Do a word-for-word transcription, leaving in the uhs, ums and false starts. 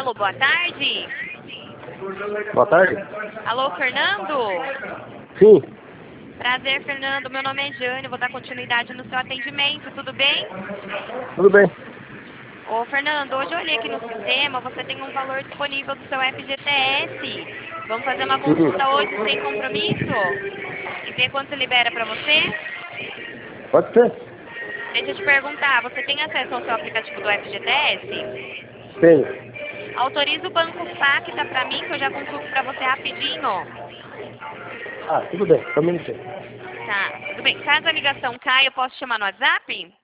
Alô, boa tarde. Boa tarde. Alô, Fernando? Sim, Prazer, Fernando. Meu nome é Jane, vou dar continuidade no seu atendimento, tudo bem? tudo bem. Ô, Fernando, hoje eu olhei aqui no sistema, você tem um valor disponível do seu F G T S. Vamos fazer uma Uhum. consulta hoje sem compromisso? E ver quanto se libera para você? Pode ser? Deixa eu te perguntar, você tem acesso ao seu aplicativo do F G T S? Tenho. Autoriza o Banco Pacta para mim, que eu já consulto para você rapidinho. Ah, tudo bem, só um minutinho. Tá, tudo bem. Caso a ligação caia, eu posso te chamar no WhatsApp?